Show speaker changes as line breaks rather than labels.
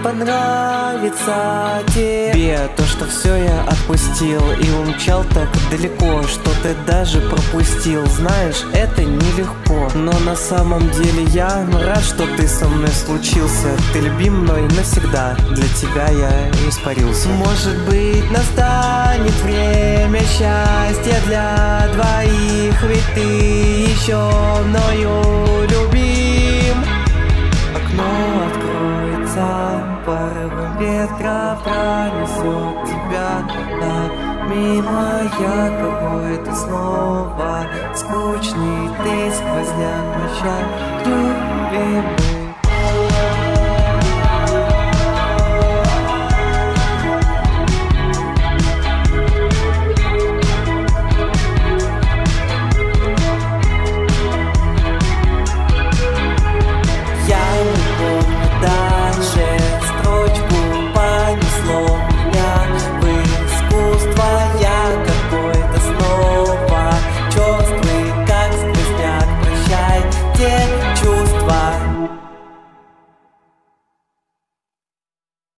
понравится тебе то, что все я отпустил и умчал так далеко, что ты даже пропустил. Знаешь, это нелегко, но на самом деле я рад, что ты со мной случился. Ты любим мной навсегда, для тебя я испарился. Может быть, настанет время счастья для двоих, ведь ты еще мною любим. Окно откроется, порывом ветра пронесет тебя, а мимо я какой-то снова скучный ты, сквозняк ноча, любимый.